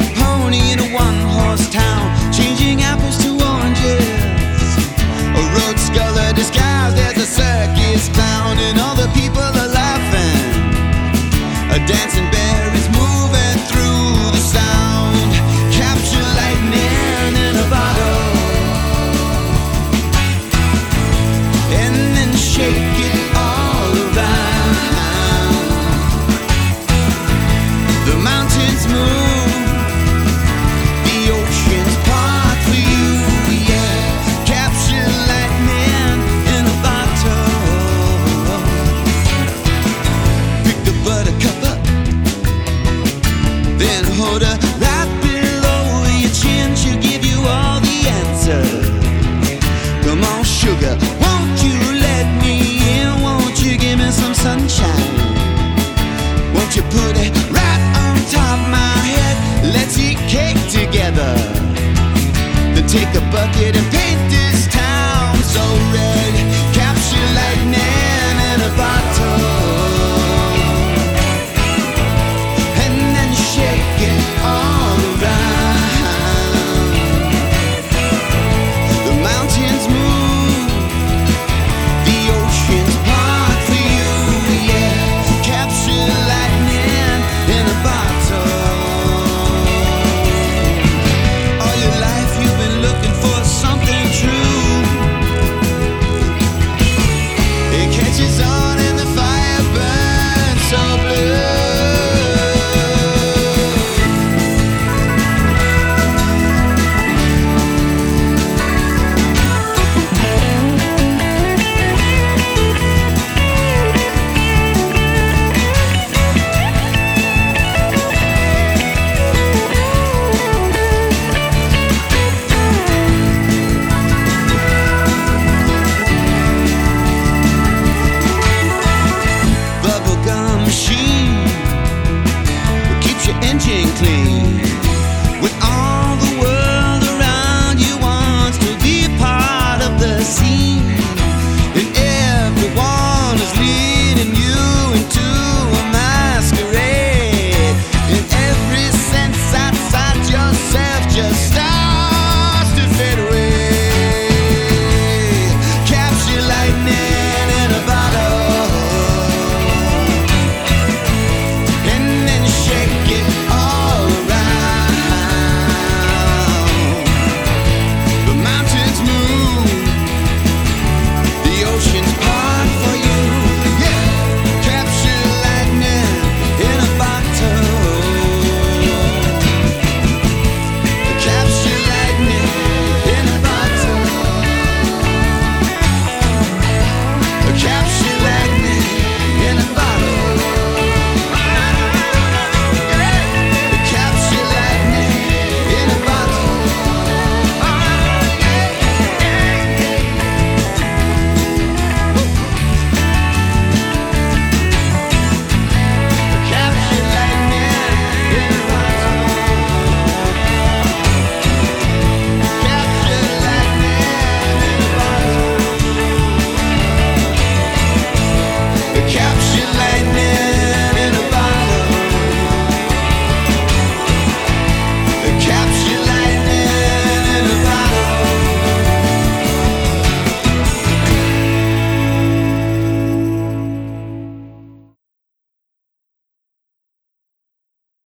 pony in a one-horse town, changing apples to oranges. A road scholar disguised as a circus clown, and all the people are laughing. A dancing bear is moving through the sound. Capture lightning in a bottle, and then shake it all around. The mountains move, the oceans part for you, yeah. Capture lightning in a bottle. Pick the buttercup up, then hold her right below your chin. She'll give you all the answers. Come on, sugar, won't you let me in? Won't you give me some sunshine? Won't you put it right on top of my head? Let's eat cake together. Then take a bucket and paint this town so red. Capture lightning in a bottle, and then shake it all around. The mountains move, the oceans part for you, yeah. Capture lightning in a bottle. All your life you've been looking for something true. It catches on and the fire burns so blue. Bubblegum machine keeps your engine clean. With all the world around you wants to be a part of the scene, and everyone is leading you into a masquerade. In every sense outside yourself, just stop.